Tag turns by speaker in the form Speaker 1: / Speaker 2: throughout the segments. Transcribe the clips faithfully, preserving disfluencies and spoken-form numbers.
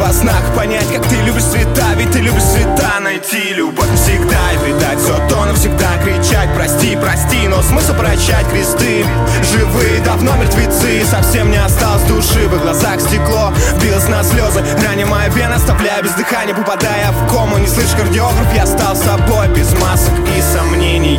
Speaker 1: во снах понять, как ты любишь цвета, ведь ты любишь цвета. Найти любовь всегда и видать все то навсегда. Кричать прости, прости, но смысл прощать кресты. Живые давно мертвецы, совсем не осталось души. В их глазах стекло, билось на слезы, ранее моя вена, оставляя без дыхания, попадая в кому. Не слышь кардиограф, я стал собой без масок и сомнений.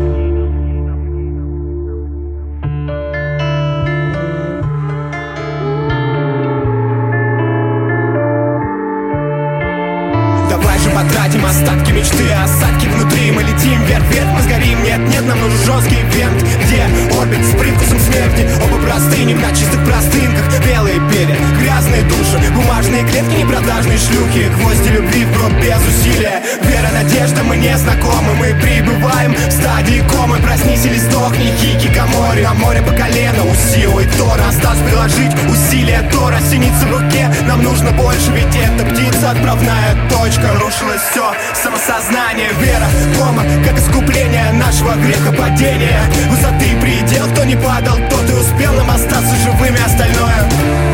Speaker 1: Давай же потратим остатки мечты, осадки внутри. Мы летим вверх-вверх, мы сгорим. Нет-нет, нам нужен жесткий вент, где орбит с привкусом смерти. Оба простынем на чистых простынках. Белые перья, грязные души, бумажные клетки, непродажные шлюхи. Гвозди любви в гроб без усилия. Вера, надежда, мы не знакомы. Мы прибываем в стадии комы. Проснись или сдохни, хикикамори. А море по колено, усилуй Тора. Осталось приложить усилия Тора. Синица в руке, нам нужно больше, ведь это птица, отправная точка. Рушилось все, самосознание, вера, кома, как искупление нашего греха падения. Высоты предел, кто не падал, тот и успел нам остаться живыми, остальное